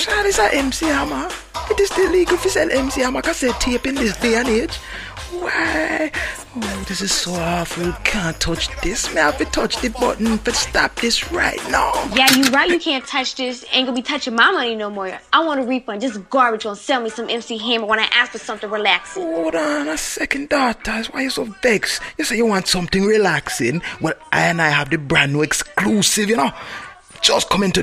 Child, it's a MC Hammer. It is still legal to sell MC Hammer cassette tape in this day and age. Why? Oh, this is so awful. Can't touch this. May I have to touch the button to stop this right now? Yeah, you right. You can't touch this. Ain't gonna be touching my money no more. I want a refund. This garbage gonna sell me some MC Hammer when I ask for something relaxing. Hold on a second, daughters. Why you so vexed? You say you want something relaxing? Well, I have the brand new exclusive, Just come into